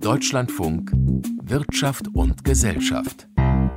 Deutschlandfunk Wirtschaft und Gesellschaft.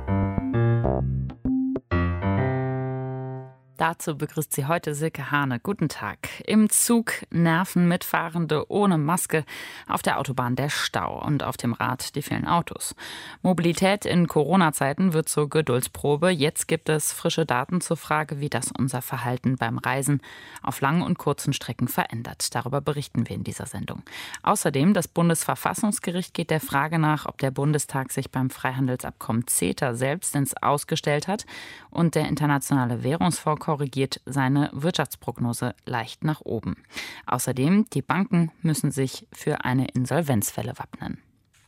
Dazu begrüßt sie heute Silke Hane. Guten Tag. Im Zug nerven Mitfahrende ohne Maske, auf der Autobahn der Stau und auf dem Rad die vielen Autos. Mobilität in Corona-Zeiten wird zur Geduldsprobe. Jetzt gibt es frische Daten zur Frage, wie das unser Verhalten beim Reisen auf langen und kurzen Strecken verändert. Darüber berichten wir in dieser Sendung. Außerdem, das Bundesverfassungsgericht geht der Frage nach, ob der Bundestag sich beim Freihandelsabkommen CETA selbst ins Ausgestellt hat, und der Internationale Währungsfonds korrigiert seine Wirtschaftsprognose leicht nach oben. Außerdem, die Banken müssen sich für eine Insolvenzwelle wappnen.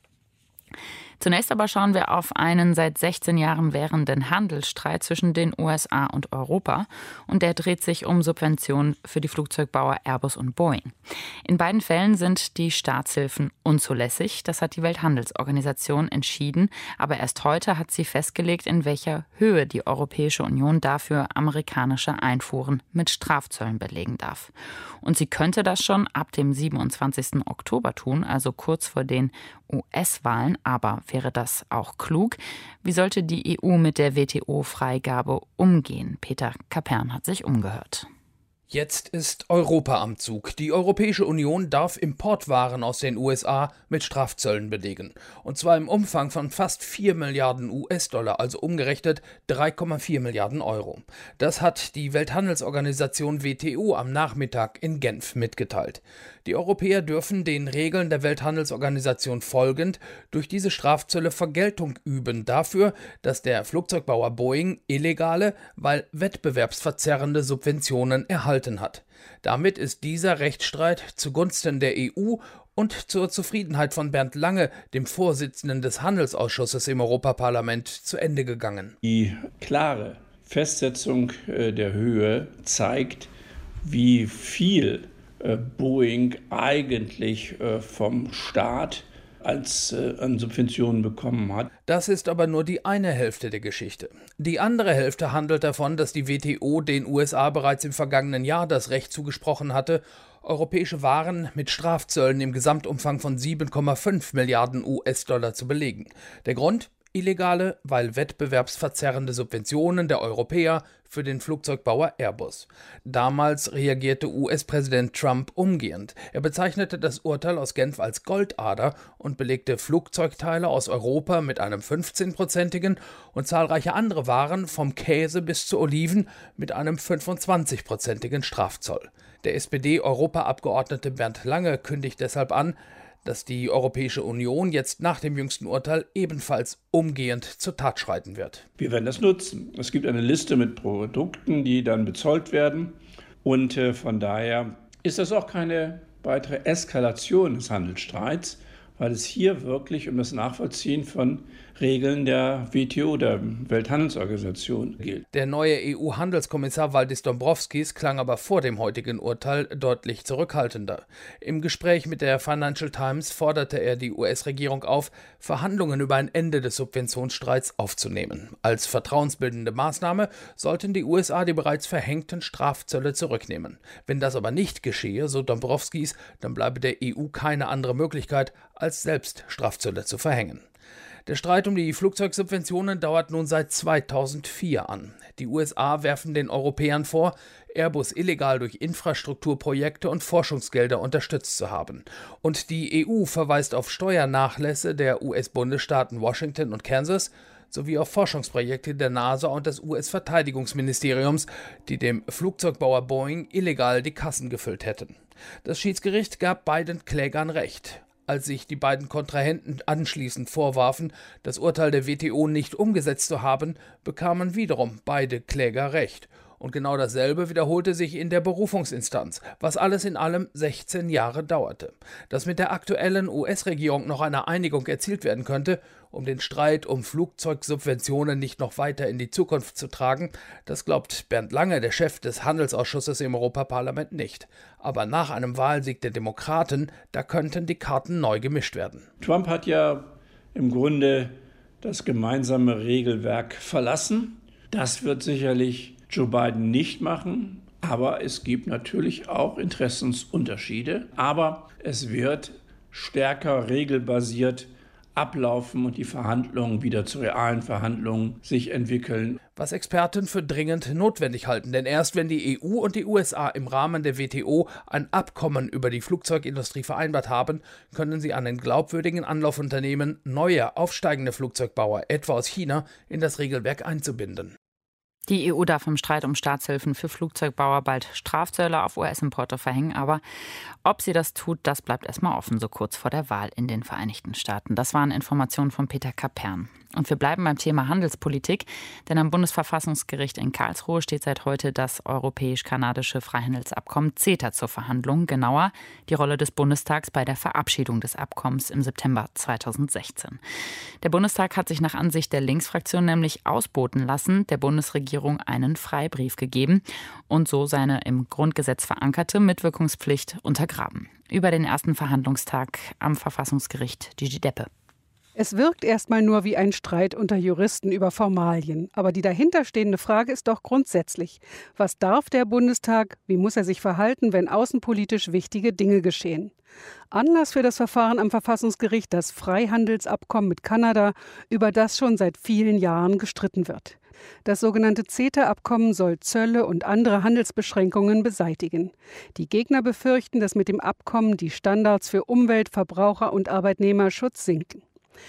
Zunächst aber schauen wir auf einen seit 16 Jahren währenden Handelsstreit zwischen den USA und Europa. Und der dreht sich um Subventionen für die Flugzeugbauer Airbus und Boeing. In beiden Fällen sind die Staatshilfen unzulässig. Das hat die Welthandelsorganisation entschieden. Aber erst heute hat sie festgelegt, in welcher Höhe die Europäische Union dafür amerikanische Einfuhren mit Strafzöllen belegen darf. Und sie könnte das schon ab dem 27. Oktober tun, also kurz vor den US-Wahlen. Aber wäre das auch klug? Wie sollte die EU mit der WTO-Freigabe umgehen? Peter Kapern hat sich umgehört. Jetzt ist Europa am Zug. Die Europäische Union darf Importwaren aus den USA mit Strafzöllen belegen. Und zwar im Umfang von fast 4 Milliarden US-Dollar, also umgerechnet 3,4 Milliarden Euro. Das hat die Welthandelsorganisation WTO am Nachmittag in Genf mitgeteilt. Die Europäer dürfen den Regeln der Welthandelsorganisation folgend durch diese Strafzölle Vergeltung üben dafür, dass der Flugzeugbauer Boeing illegale, weil wettbewerbsverzerrende Subventionen erhalten hat. Damit ist dieser Rechtsstreit zugunsten der EU und zur Zufriedenheit von Bernd Lange, dem Vorsitzenden des Handelsausschusses im Europaparlament, zu Ende gegangen. Die klare Festsetzung der Höhe zeigt, wie viel Boeing eigentlich vom Staat an Subventionen bekommen hat. Das ist aber nur die eine Hälfte der Geschichte. Die andere Hälfte handelt davon, dass die WTO den USA bereits im vergangenen Jahr das Recht zugesprochen hatte, europäische Waren mit Strafzöllen im Gesamtumfang von 7,5 Milliarden US-Dollar zu belegen. Der Grund? Illegale, weil wettbewerbsverzerrende Subventionen der Europäer für den Flugzeugbauer Airbus. Damals reagierte US-Präsident Trump umgehend. Er bezeichnete das Urteil aus Genf als Goldader und belegte Flugzeugteile aus Europa mit einem 15-prozentigen und zahlreiche andere Waren, vom Käse bis zu Oliven, mit einem 25-prozentigen Strafzoll. Der SPD-Europaabgeordnete Bernd Lange kündigt deshalb an, dass die Europäische Union jetzt nach dem jüngsten Urteil ebenfalls umgehend zur Tat schreiten wird. Wir werden das nutzen. Es gibt eine Liste mit Produkten, die dann bezollt werden. Und von daher ist das auch keine weitere Eskalation des Handelsstreits, weil es hier wirklich um das Nachvollziehen von Regeln der WTO, der Welthandelsorganisation, gilt. Der neue EU-Handelskommissar Valdis Dombrovskis klang aber vor dem heutigen Urteil deutlich zurückhaltender. Im Gespräch mit der Financial Times forderte er die US-Regierung auf, Verhandlungen über ein Ende des Subventionsstreits aufzunehmen. Als vertrauensbildende Maßnahme sollten die USA die bereits verhängten Strafzölle zurücknehmen. Wenn das aber nicht geschehe, so Dombrovskis, dann bleibe der EU keine andere Möglichkeit, als selbst Strafzölle zu verhängen. Der Streit um die Flugzeugsubventionen dauert nun seit 2004 an. Die USA werfen den Europäern vor, Airbus illegal durch Infrastrukturprojekte und Forschungsgelder unterstützt zu haben. Und die EU verweist auf Steuernachlässe der US-Bundesstaaten Washington und Kansas sowie auf Forschungsprojekte der NASA und des US-Verteidigungsministeriums, die dem Flugzeugbauer Boeing illegal die Kassen gefüllt hätten. Das Schiedsgericht gab beiden Klägern Recht. Als sich die beiden Kontrahenten anschließend vorwarfen, das Urteil der WTO nicht umgesetzt zu haben, bekamen wiederum beide Kläger Recht. Und genau dasselbe wiederholte sich in der Berufungsinstanz, was alles in allem 16 Jahre dauerte. Dass mit der aktuellen US-Regierung noch eine Einigung erzielt werden könnte, um den Streit um Flugzeugsubventionen nicht noch weiter in die Zukunft zu tragen, das glaubt Bernd Lange, der Chef des Handelsausschusses im Europaparlament, nicht. Aber nach einem Wahlsieg der Demokraten, da könnten die Karten neu gemischt werden. Trump hat ja im Grunde das gemeinsame Regelwerk verlassen. Das wird sicherlich Joe Biden nicht machen, aber es gibt natürlich auch Interessensunterschiede. Aber es wird stärker regelbasiert ablaufen und die Verhandlungen wieder zu realen Verhandlungen sich entwickeln. Was Experten für dringend notwendig halten, denn erst wenn die EU und die USA im Rahmen der WTO ein Abkommen über die Flugzeugindustrie vereinbart haben, können sie einen glaubwürdigen Anlauf unternehmen, neue, aufsteigende Flugzeugbauer, etwa aus China, in das Regelwerk einzubinden. Die EU darf im Streit um Staatshilfen für Flugzeugbauer bald Strafzölle auf US-Importe verhängen, aber ob sie das tut, das bleibt erstmal offen, so kurz vor der Wahl in den Vereinigten Staaten. Das waren Informationen von Peter Kapern. Und wir bleiben beim Thema Handelspolitik, denn am Bundesverfassungsgericht in Karlsruhe steht seit heute das europäisch-kanadische Freihandelsabkommen CETA zur Verhandlung, genauer die Rolle des Bundestags bei der Verabschiedung des Abkommens im September 2016. Der Bundestag hat sich nach Ansicht der Linksfraktion nämlich ausboten lassen, der Bundesregierung einen Freibrief gegeben und so seine im Grundgesetz verankerte Mitwirkungspflicht untergraben. Über den ersten Verhandlungstag am Verfassungsgericht Gigi Deppe. Es wirkt erstmal nur wie ein Streit unter Juristen über Formalien. Aber die dahinterstehende Frage ist doch grundsätzlich. Was darf der Bundestag? Wie muss er sich verhalten, wenn außenpolitisch wichtige Dinge geschehen? Anlass für das Verfahren am Verfassungsgericht das Freihandelsabkommen mit Kanada, über das schon seit vielen Jahren gestritten wird. Das sogenannte CETA-Abkommen soll Zölle und andere Handelsbeschränkungen beseitigen. Die Gegner befürchten, dass mit dem Abkommen die Standards für Umwelt, Verbraucher und Arbeitnehmerschutz sinken.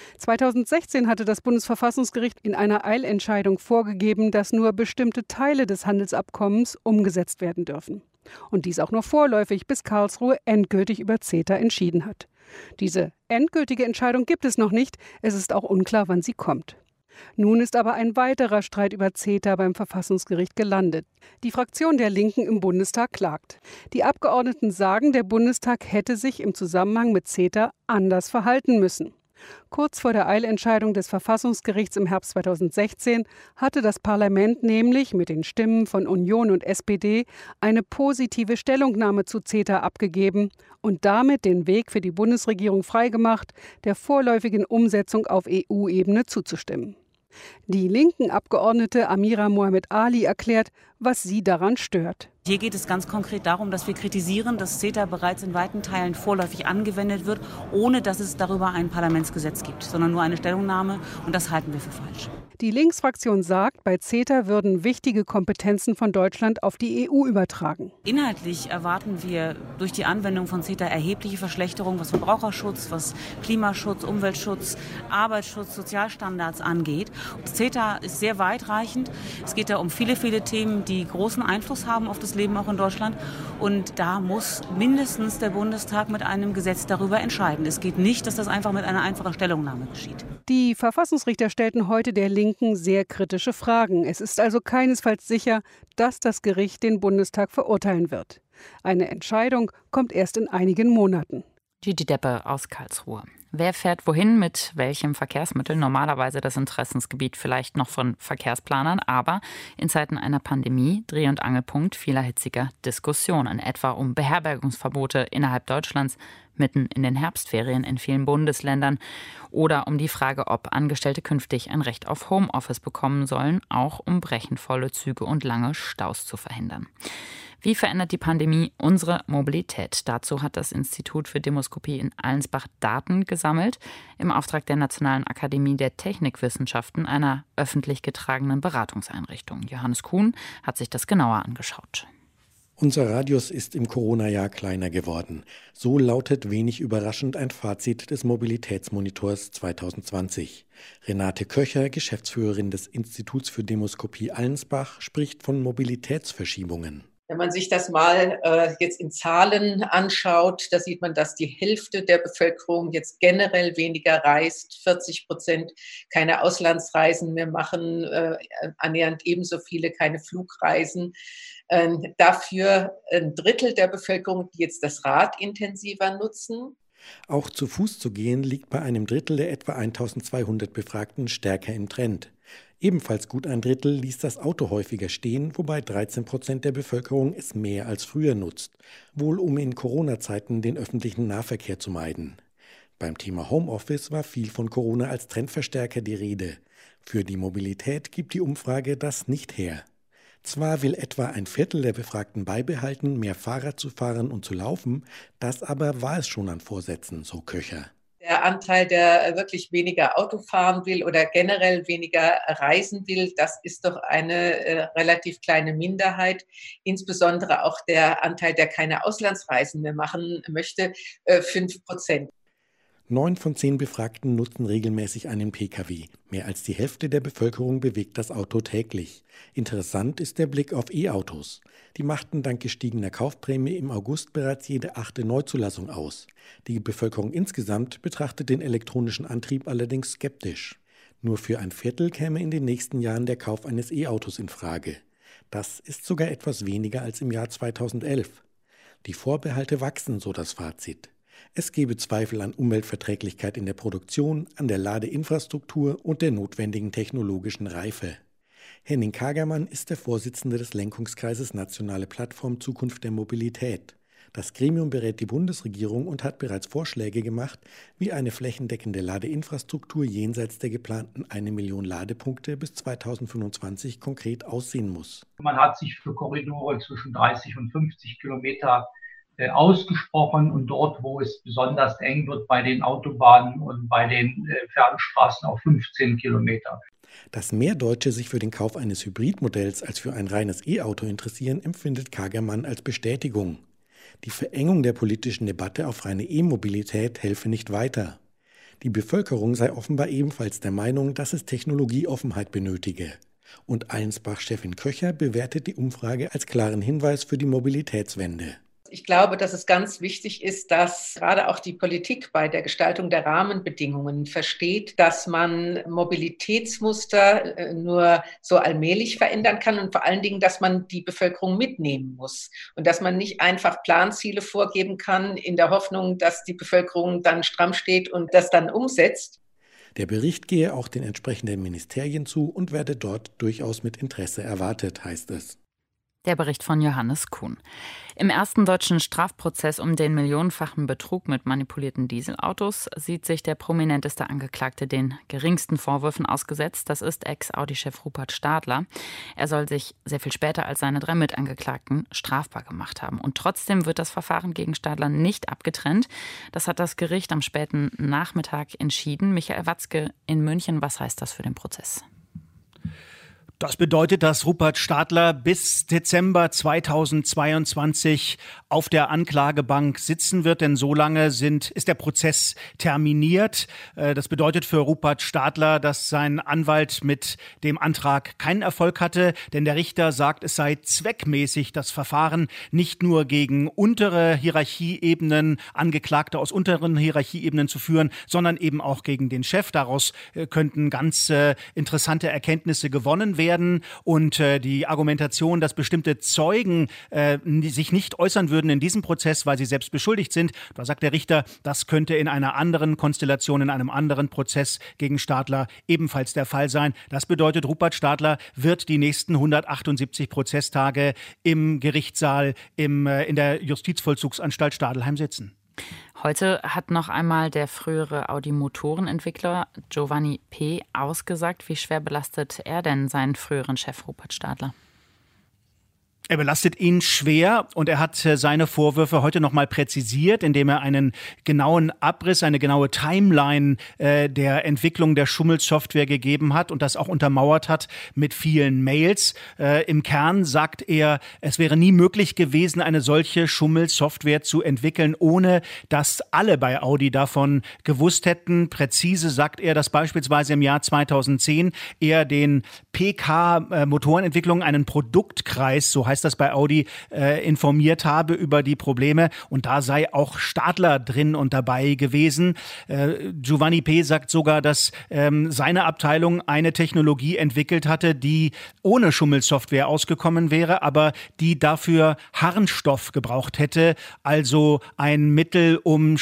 2016 hatte das Bundesverfassungsgericht in einer Eilentscheidung vorgegeben, dass nur bestimmte Teile des Handelsabkommens umgesetzt werden dürfen. Und dies auch nur vorläufig, bis Karlsruhe endgültig über CETA entschieden hat. Diese endgültige Entscheidung gibt es noch nicht. Es ist auch unklar, wann sie kommt. Nun ist aber ein weiterer Streit über CETA beim Verfassungsgericht gelandet. Die Fraktion der Linken im Bundestag klagt. Die Abgeordneten sagen, der Bundestag hätte sich im Zusammenhang mit CETA anders verhalten müssen. Kurz vor der Eilentscheidung des Verfassungsgerichts im Herbst 2016 hatte das Parlament nämlich mit den Stimmen von Union und SPD eine positive Stellungnahme zu CETA abgegeben und damit den Weg für die Bundesregierung freigemacht, der vorläufigen Umsetzung auf EU-Ebene zuzustimmen. Die linken Abgeordnete Amira Mohamed Ali erklärt, was sie daran stört. Hier geht es ganz konkret darum, dass wir kritisieren, dass CETA bereits in weiten Teilen vorläufig angewendet wird, ohne dass es darüber ein Parlamentsgesetz gibt, sondern nur eine Stellungnahme, und das halten wir für falsch. Die Linksfraktion sagt, bei CETA würden wichtige Kompetenzen von Deutschland auf die EU übertragen. Inhaltlich erwarten wir durch die Anwendung von CETA erhebliche Verschlechterungen, was Verbraucherschutz, was Klimaschutz, Umweltschutz, Arbeitsschutz, Sozialstandards angeht. CETA ist sehr weitreichend. Es geht da um viele, viele Themen, die großen Einfluss haben auf das Leben auch in Deutschland. Und da muss mindestens der Bundestag mit einem Gesetz darüber entscheiden. Es geht nicht, dass das einfach mit einer einfachen Stellungnahme geschieht. Die Verfassungsrichter stellten heute der Linken sehr kritische Fragen. Es ist also keinesfalls sicher, dass das Gericht den Bundestag verurteilen wird. Eine Entscheidung kommt erst in einigen Monaten. Gigi Deppe aus Karlsruhe. Wer fährt wohin mit welchem Verkehrsmittel? Normalerweise das Interessensgebiet vielleicht noch von Verkehrsplanern, aber in Zeiten einer Pandemie Dreh- und Angelpunkt vieler hitziger Diskussionen, etwa um Beherbergungsverbote innerhalb Deutschlands mitten in den Herbstferien in vielen Bundesländern oder um die Frage, ob Angestellte künftig ein Recht auf Homeoffice bekommen sollen, auch um brechenvolle Züge und lange Staus zu verhindern. Wie verändert die Pandemie unsere Mobilität? Dazu hat das Institut für Demoskopie in Allensbach Daten gesammelt, im Auftrag der Nationalen Akademie der Technikwissenschaften, einer öffentlich getragenen Beratungseinrichtung. Johannes Kuhn hat sich das genauer angeschaut. Unser Radius ist im Corona-Jahr kleiner geworden. So lautet wenig überraschend ein Fazit des Mobilitätsmonitors 2020. Renate Köcher, Geschäftsführerin des Instituts für Demoskopie Allensbach, spricht von Mobilitätsverschiebungen. Wenn man sich das mal jetzt in Zahlen anschaut, da sieht man, dass die Hälfte der Bevölkerung jetzt generell weniger reist, 40% keine Auslandsreisen mehr machen, annähernd ebenso viele keine Flugreisen. Dafür ein Drittel der Bevölkerung, die jetzt das Rad intensiver nutzen. Auch zu Fuß zu gehen liegt bei einem Drittel der etwa 1200 Befragten stärker im Trend. Ebenfalls gut ein Drittel ließ das Auto häufiger stehen, wobei 13% der Bevölkerung es mehr als früher nutzt, wohl um in Corona-Zeiten den öffentlichen Nahverkehr zu meiden. Beim Thema Homeoffice war viel von Corona als Trendverstärker die Rede. Für die Mobilität gibt die Umfrage das nicht her. Zwar will etwa ein Viertel der Befragten beibehalten, mehr Fahrrad zu fahren und zu laufen, das aber war es schon an Vorsätzen, so Köcher. Der Anteil, der wirklich weniger Auto fahren will oder generell weniger reisen will, das ist doch eine relativ kleine Minderheit. Insbesondere auch der Anteil, der keine Auslandsreisen mehr machen möchte, 5%. 9 von 10 Befragten nutzen regelmäßig einen Pkw. Mehr als die Hälfte der Bevölkerung bewegt das Auto täglich. Interessant ist der Blick auf E-Autos. Die machten dank gestiegener Kaufprämie im August bereits jede 8. Neuzulassung aus. Die Bevölkerung insgesamt betrachtet den elektronischen Antrieb allerdings skeptisch. Nur für ein Viertel käme in den nächsten Jahren der Kauf eines E-Autos in Frage. Das ist sogar etwas weniger als im Jahr 2011. Die Vorbehalte wachsen, so das Fazit. Es gebe Zweifel an Umweltverträglichkeit in der Produktion, an der Ladeinfrastruktur und der notwendigen technologischen Reife. Henning Kagermann ist der Vorsitzende des Lenkungskreises Nationale Plattform Zukunft der Mobilität. Das Gremium berät die Bundesregierung und hat bereits Vorschläge gemacht, wie eine flächendeckende Ladeinfrastruktur jenseits der geplanten 1 Million Ladepunkte bis 2025 konkret aussehen muss. Man hat sich für Korridore zwischen 30 und 50 Kilometer ausgesprochen und dort, wo es besonders eng wird, bei den Autobahnen und bei den Fernstraßen auf 15 Kilometer. Dass mehr Deutsche sich für den Kauf eines Hybridmodells als für ein reines E-Auto interessieren, empfindet Kagermann als Bestätigung. Die Verengung der politischen Debatte auf reine E-Mobilität helfe nicht weiter. Die Bevölkerung sei offenbar ebenfalls der Meinung, dass es Technologieoffenheit benötige. Und Allensbach-Chefin Köcher bewertet die Umfrage als klaren Hinweis für die Mobilitätswende. Ich glaube, dass es ganz wichtig ist, dass gerade auch die Politik bei der Gestaltung der Rahmenbedingungen versteht, dass man Mobilitätsmuster nur so allmählich verändern kann und vor allen Dingen, dass man die Bevölkerung mitnehmen muss und dass man nicht einfach Planziele vorgeben kann in der Hoffnung, dass die Bevölkerung dann stramm steht und das dann umsetzt. Der Bericht gehe auch den entsprechenden Ministerien zu und werde dort durchaus mit Interesse erwartet, heißt es. Der Bericht von Johannes Kuhn. Im ersten deutschen Strafprozess um den millionenfachen Betrug mit manipulierten Dieselautos sieht sich der prominenteste Angeklagte den geringsten Vorwürfen ausgesetzt. Das ist Ex-Audi-Chef Rupert Stadler. Er soll sich sehr viel später als seine 3 Mitangeklagten strafbar gemacht haben. Und trotzdem wird das Verfahren gegen Stadler nicht abgetrennt. Das hat das Gericht am späten Nachmittag entschieden. Michael Watzke in München, was heißt das für den Prozess? Das bedeutet, dass Rupert Stadler bis Dezember 2022 auf der Anklagebank sitzen wird, denn so lange ist der Prozess terminiert. Das bedeutet für Rupert Stadler, dass sein Anwalt mit dem Antrag keinen Erfolg hatte, denn der Richter sagt, es sei zweckmäßig, das Verfahren nicht nur gegen untere Hierarchieebenen, Angeklagte aus unteren Hierarchieebenen zu führen, sondern eben auch gegen den Chef. Daraus könnten ganz interessante Erkenntnisse gewonnen werden. Und die Argumentation, dass bestimmte Zeugen sich nicht äußern würden in diesem Prozess, weil sie selbst beschuldigt sind, da sagt der Richter, das könnte in einer anderen Konstellation, in einem anderen Prozess gegen Stadler ebenfalls der Fall sein. Das bedeutet, Rupert Stadler wird die nächsten 178 Prozesstage im Gerichtssaal in der Justizvollzugsanstalt Stadelheim sitzen. Heute hat noch einmal der frühere Audi-Motorenentwickler Giovanni P. ausgesagt. Wie schwer belastet er denn seinen früheren Chef Rupert Stadler? Er belastet ihn schwer und er hat seine Vorwürfe heute noch mal präzisiert, indem er einen genauen Abriss, eine genaue Timeline der Entwicklung der Schummelsoftware gegeben hat und das auch untermauert hat mit vielen Mails. Im Kern sagt er, es wäre nie möglich gewesen, eine solche Schummelsoftware zu entwickeln, ohne dass alle bei Audi davon gewusst hätten. Präzise sagt er, dass beispielsweise im Jahr 2010 er den PK-Motorenentwicklung einen Produktkreis, so heißt das bei Audi, informiert habe über die Probleme und da sei auch Stadler drin und dabei gewesen. Giovanni P. sagt sogar, dass seine Abteilung eine Technologie entwickelt hatte, die ohne Schummelsoftware ausgekommen wäre, aber die dafür Harnstoff gebraucht hätte, also ein Mittel, um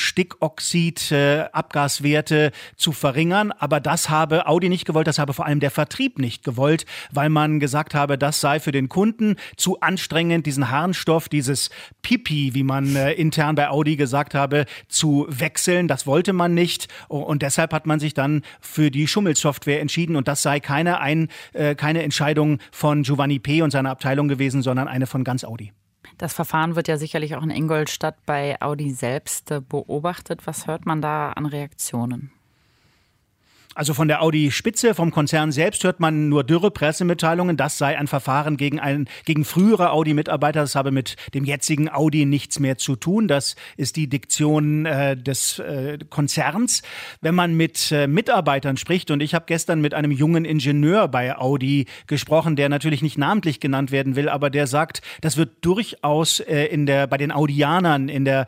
Stickoxid-Abgaswerte zu verringern. Aber das habe Audi nicht gewollt, das habe vor allem der Vertrieb nicht gewollt, weil man gesagt habe, das sei für den Kunden zu zu anstrengend, diesen Harnstoff, dieses Pipi, wie man intern bei Audi gesagt habe, zu wechseln. Das wollte man nicht und deshalb hat man sich dann für die Schummelsoftware entschieden und das sei keine Entscheidung von Giovanni P. und seiner Abteilung gewesen, sondern eine von ganz Audi. Das Verfahren wird ja sicherlich auch in Ingolstadt bei Audi selbst beobachtet. Was hört man da an Reaktionen? Also von der Audi-Spitze, vom Konzern selbst hört man nur dürre Pressemitteilungen. Das sei ein Verfahren gegen frühere Audi-Mitarbeiter. Das habe mit dem jetzigen Audi nichts mehr zu tun. Das ist die Diktion des Konzerns. Wenn man mit Mitarbeitern spricht, und ich habe gestern mit einem jungen Ingenieur bei Audi gesprochen, der natürlich nicht namentlich genannt werden will, aber der sagt, das wird durchaus bei den Audianern in der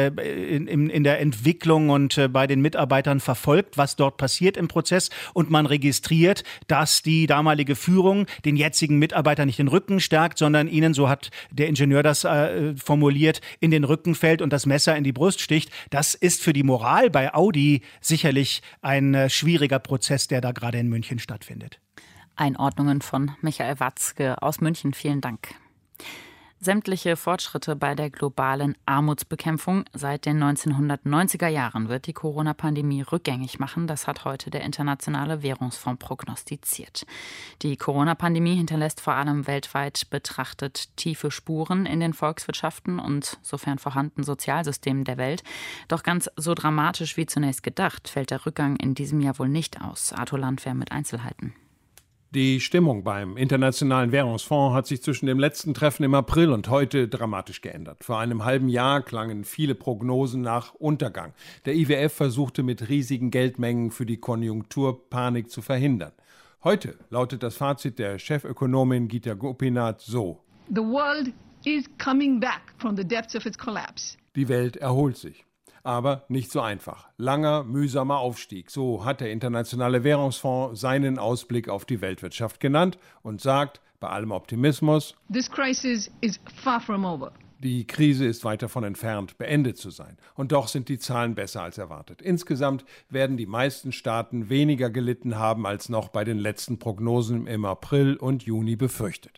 Entwicklung und bei den Mitarbeitern verfolgt, was dort passiert im Prozess, und man registriert, dass die damalige Führung den jetzigen Mitarbeiter nicht den Rücken stärkt, sondern ihnen, so hat der Ingenieur das formuliert, in den Rücken fällt und das Messer in die Brust sticht. Das ist für die Moral bei Audi sicherlich ein schwieriger Prozess, der da gerade in München stattfindet. Einordnungen von Michael Watzke aus München. Vielen Dank. Sämtliche Fortschritte bei der globalen Armutsbekämpfung seit den 1990er Jahren wird die Corona-Pandemie rückgängig machen. Das hat heute der Internationale Währungsfonds prognostiziert. Die Corona-Pandemie hinterlässt vor allem weltweit betrachtet tiefe Spuren in den Volkswirtschaften und sofern vorhanden Sozialsystemen der Welt. Doch ganz so dramatisch wie zunächst gedacht fällt der Rückgang in diesem Jahr wohl nicht aus. Arthur Landwehr mit Einzelheiten. Die Stimmung beim Internationalen Währungsfonds hat sich zwischen dem letzten Treffen im April und heute dramatisch geändert. Vor einem halben Jahr klangen viele Prognosen nach Untergang. Der IWF versuchte mit riesigen Geldmengen für die Konjunkturpanik zu verhindern. Heute lautet das Fazit der Chefökonomin Geeta Gopinath so: The world is coming back from the depths of its collapse. Die Welt erholt sich. Aber nicht so einfach. Langer, mühsamer Aufstieg. So hat der Internationale Währungsfonds seinen Ausblick auf die Weltwirtschaft genannt und sagt, bei allem Optimismus, This crisis is far from over. Die Krise ist weit davon entfernt, beendet zu sein. Und doch sind die Zahlen besser als erwartet. Insgesamt werden die meisten Staaten weniger gelitten haben als noch bei den letzten Prognosen im April und Juni befürchtet.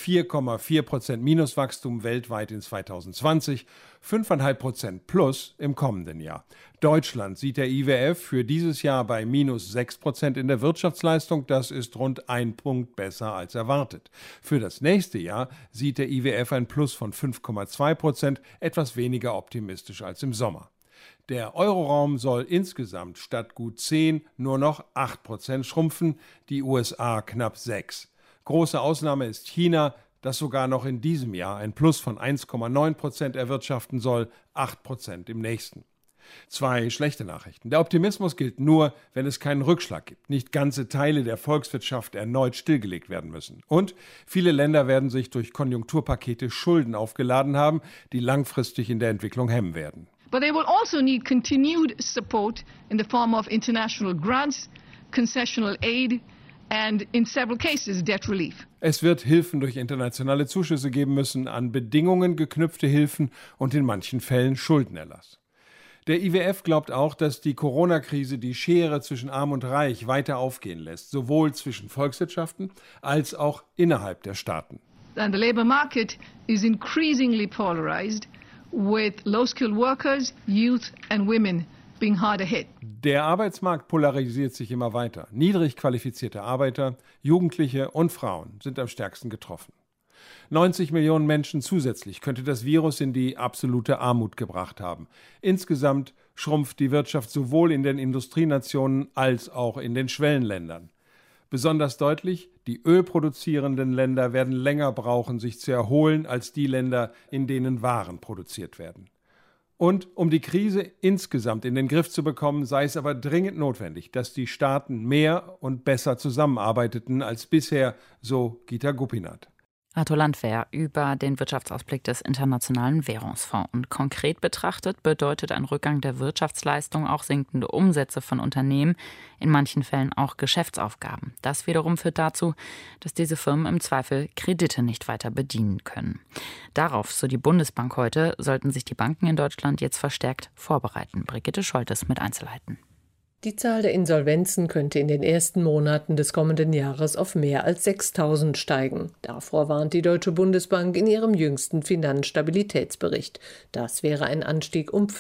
4,4% Minuswachstum weltweit in 2020, 5,5% plus im kommenden Jahr. Deutschland sieht der IWF für dieses Jahr bei minus 6% in der Wirtschaftsleistung. Das ist rund 1 Punkt besser als erwartet. Für das nächste Jahr sieht der IWF ein Plus von 5,2%, etwas weniger optimistisch als im Sommer. Der Euroraum soll insgesamt statt gut 10 nur noch 8% schrumpfen, die USA knapp 6%. Große Ausnahme ist China, das sogar noch in diesem Jahr ein Plus von 1,9% erwirtschaften soll, 8% im nächsten. 2 schlechte Nachrichten. Der Optimismus gilt nur, wenn es keinen Rückschlag gibt. Nicht ganze Teile der Volkswirtschaft erneut stillgelegt werden müssen. Und viele Länder werden sich durch Konjunkturpakete Schulden aufgeladen haben, die langfristig in der Entwicklung hemmen werden. But they will also need continued support in the form of international grants, concessional aid and in several cases debt relief. Es wird Hilfen durch internationale Zuschüsse geben müssen, an Bedingungen geknüpfte Hilfen und in manchen Fällen Schuldenerlass. Der IWF glaubt auch, dass die Corona-Krise die Schere zwischen Arm und Reich weiter aufgehen lässt, sowohl zwischen Volkswirtschaften als auch innerhalb der Staaten. And the labor market is increasingly polarized, with low-skilled workers, youth and women being harder hit. Der Arbeitsmarkt polarisiert sich immer weiter. Niedrig qualifizierte Arbeiter, Jugendliche und Frauen sind am stärksten getroffen. 90 Millionen Menschen zusätzlich könnte das Virus in die absolute Armut gebracht haben. Insgesamt schrumpft die Wirtschaft sowohl in den Industrienationen als auch in den Schwellenländern. Besonders deutlich, die ölproduzierenden Länder werden länger brauchen, sich zu erholen, als die Länder, in denen Waren produziert werden. Und um die Krise insgesamt in den Griff zu bekommen, sei es aber dringend notwendig, dass die Staaten mehr und besser zusammenarbeiteten als bisher, so Geeta Gopinath. Arthur Landwehr über den Wirtschaftsausblick des Internationalen Währungsfonds. Und konkret betrachtet bedeutet ein Rückgang der Wirtschaftsleistung auch sinkende Umsätze von Unternehmen, in manchen Fällen auch Geschäftsaufgaben. Das wiederum führt dazu, dass diese Firmen im Zweifel Kredite nicht weiter bedienen können. Darauf, so die Bundesbank heute, sollten sich die Banken in Deutschland jetzt verstärkt vorbereiten. Brigitte Scholtes mit Einzelheiten. Die Zahl der Insolvenzen könnte in den ersten Monaten des kommenden Jahres auf mehr als 6.000 steigen. Davor warnt die Deutsche Bundesbank in ihrem jüngsten Finanzstabilitätsbericht. Das wäre ein Anstieg um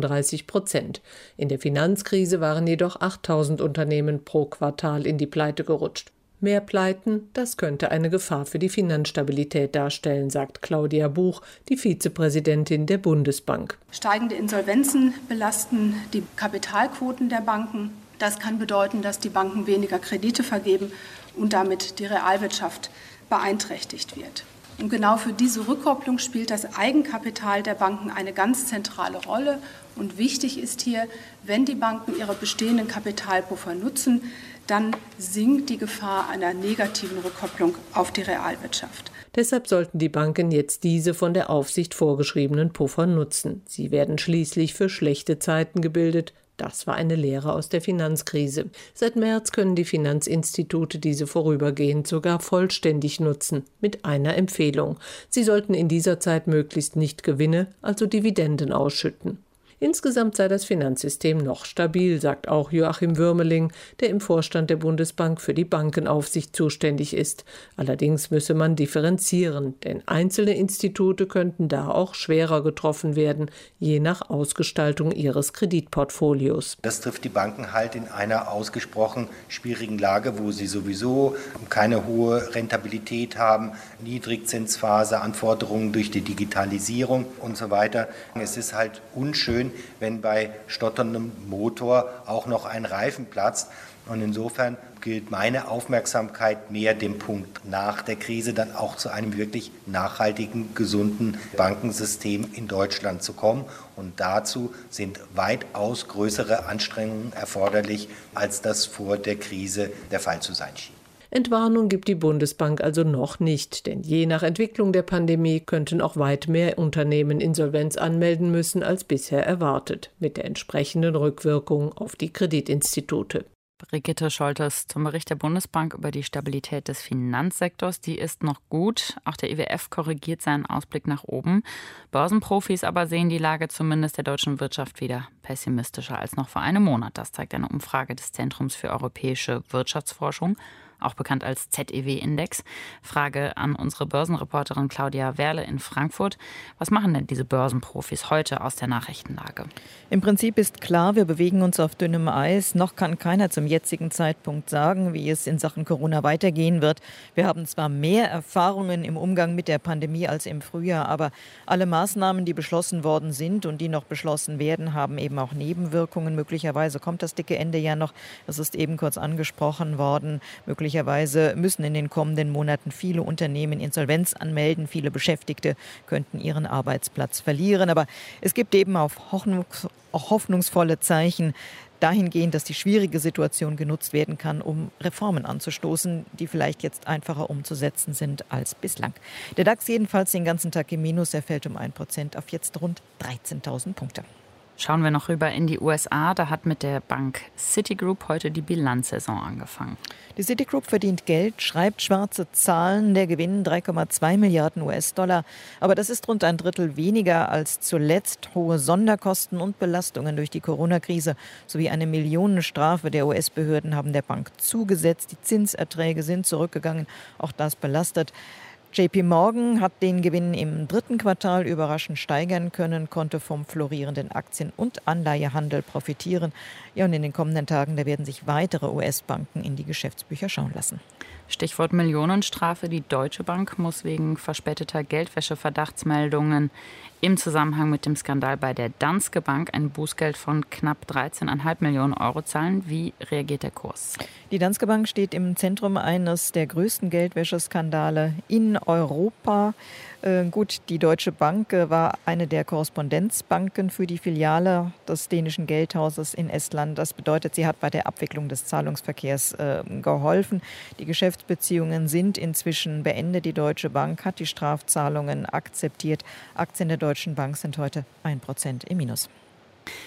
35%. In der Finanzkrise waren jedoch 8.000 Unternehmen pro Quartal in die Pleite gerutscht. Mehr Pleiten, das könnte eine Gefahr für die Finanzstabilität darstellen, sagt Claudia Buch, die Vizepräsidentin der Bundesbank. Steigende Insolvenzen belasten die Kapitalquoten der Banken. Das kann bedeuten, dass die Banken weniger Kredite vergeben und damit die Realwirtschaft beeinträchtigt wird. Und genau für diese Rückkopplung spielt das Eigenkapital der Banken eine ganz zentrale Rolle. Und wichtig ist hier, wenn die Banken ihre bestehenden Kapitalpuffer nutzen, dann sinkt die Gefahr einer negativen Rückkopplung auf die Realwirtschaft. Deshalb sollten die Banken jetzt diese von der Aufsicht vorgeschriebenen Puffer nutzen. Sie werden schließlich für schlechte Zeiten gebildet. Das war eine Lehre aus der Finanzkrise. Seit März können die Finanzinstitute diese vorübergehend sogar vollständig nutzen, mit einer Empfehlung. Sie sollten in dieser Zeit möglichst nicht Gewinne, also Dividenden ausschütten. Insgesamt sei das Finanzsystem noch stabil, sagt auch Joachim Würmeling, der im Vorstand der Bundesbank für die Bankenaufsicht zuständig ist. Allerdings müsse man differenzieren, denn einzelne Institute könnten da auch schwerer getroffen werden, je nach Ausgestaltung ihres Kreditportfolios. Das trifft die Banken halt in einer ausgesprochen schwierigen Lage, wo sie sowieso keine hohe Rentabilität haben, Niedrigzinsphase, Anforderungen durch die Digitalisierung und so weiter. Es ist halt unschön, wenn bei stotterndem Motor auch noch ein Reifen platzt. Und insofern gilt meine Aufmerksamkeit mehr dem Punkt nach der Krise dann auch zu einem wirklich nachhaltigen, gesunden Bankensystem in Deutschland zu kommen. Und dazu sind weitaus größere Anstrengungen erforderlich, als das vor der Krise der Fall zu sein schien. Entwarnung gibt die Bundesbank also noch nicht, denn je nach Entwicklung der Pandemie könnten auch weit mehr Unternehmen Insolvenz anmelden müssen als bisher erwartet, mit der entsprechenden Rückwirkung auf die Kreditinstitute. Brigitte Scholtes zum Bericht der Bundesbank über die Stabilität des Finanzsektors. Die ist noch gut. Auch der IWF korrigiert seinen Ausblick nach oben. Börsenprofis aber sehen die Lage zumindest der deutschen Wirtschaft wieder pessimistischer als noch vor einem Monat. Das zeigt eine Umfrage des Zentrums für europäische Wirtschaftsforschung, auch bekannt als ZEW-Index. Frage an unsere Börsenreporterin Claudia Werle in Frankfurt. Was machen denn diese Börsenprofis heute aus der Nachrichtenlage? Im Prinzip ist klar, wir bewegen uns auf dünnem Eis. Noch kann keiner zum jetzigen Zeitpunkt sagen, wie es in Sachen Corona weitergehen wird. Wir haben zwar mehr Erfahrungen im Umgang mit der Pandemie als im Frühjahr, aber alle Maßnahmen, die beschlossen worden sind und die noch beschlossen werden, haben eben auch Nebenwirkungen. Möglicherweise kommt das dicke Ende ja noch. Das ist eben kurz angesprochen worden. Möglicherweise müssen in den kommenden Monaten viele Unternehmen Insolvenz anmelden. Viele Beschäftigte könnten ihren Arbeitsplatz verlieren. Aber es gibt eben auch hoffnungsvolle Zeichen dahingehend, dass die schwierige Situation genutzt werden kann, um Reformen anzustoßen, die vielleicht jetzt einfacher umzusetzen sind als bislang. Der DAX jedenfalls den ganzen Tag im Minus. Er fällt um 1% auf jetzt rund 13.000 Punkte. Schauen wir noch rüber in die USA. Da hat mit der Bank Citigroup heute die Bilanzsaison angefangen. Die Citigroup verdient Geld, schreibt schwarze Zahlen. Der Gewinn 3,2 Milliarden US-Dollar. Aber das ist rund ein Drittel weniger als zuletzt. Hohe Sonderkosten und Belastungen durch die Corona-Krise sowie eine Millionenstrafe der US-Behörden haben der Bank zugesetzt. Die Zinserträge sind zurückgegangen. Auch das belastet. JP Morgan hat den Gewinn im dritten Quartal überraschend steigern können, konnte vom florierenden Aktien- und Anleihehandel profitieren. Ja, und in den kommenden Tagen, da werden sich weitere US-Banken in die Geschäftsbücher schauen lassen. Stichwort Millionenstrafe. Die Deutsche Bank muss wegen verspäteter Geldwäsche-Verdachtsmeldungen im Zusammenhang mit dem Skandal bei der Danske Bank ein Bußgeld von knapp 13,5 Millionen Euro zahlen. Wie reagiert der Kurs? Die Danske Bank steht im Zentrum eines der größten Geldwäscheskandale in Europa. Gut, die Deutsche Bank war eine der Korrespondenzbanken für die Filiale des dänischen Geldhauses in Estland. Das bedeutet, sie hat bei der Abwicklung des Zahlungsverkehrs geholfen. Die Geschäftsbeziehungen sind inzwischen beendet. Die Deutsche Bank hat die Strafzahlungen akzeptiert. Aktien der Deutschen Bank sind heute 1% im Minus.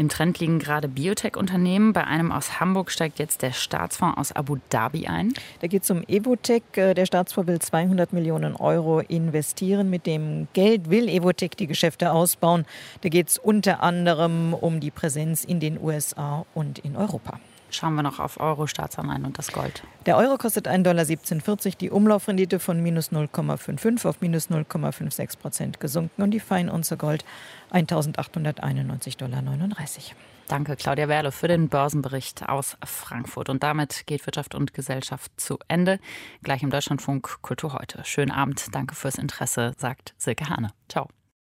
Im Trend liegen gerade Biotech-Unternehmen. Bei einem aus Hamburg steigt jetzt der Staatsfonds aus Abu Dhabi ein. Da geht es um Evotec. Der Staatsfonds will 200 Millionen Euro investieren. Mit dem Geld will Evotec die Geschäfte ausbauen. Da geht es unter anderem um die Präsenz in den USA und in Europa. Schauen wir noch auf Euro, Staatsanleihen und das Gold. Der Euro kostet $1,1740, die Umlaufrendite von minus 0,55 auf minus 0,56% gesunken und die Feinunze Gold $1.891,39. Danke, Claudia Werle, für den Börsenbericht aus Frankfurt. Und damit geht Wirtschaft und Gesellschaft zu Ende. Gleich im Deutschlandfunk Kultur heute. Schönen Abend, danke fürs Interesse, sagt Silke Hane. Ciao.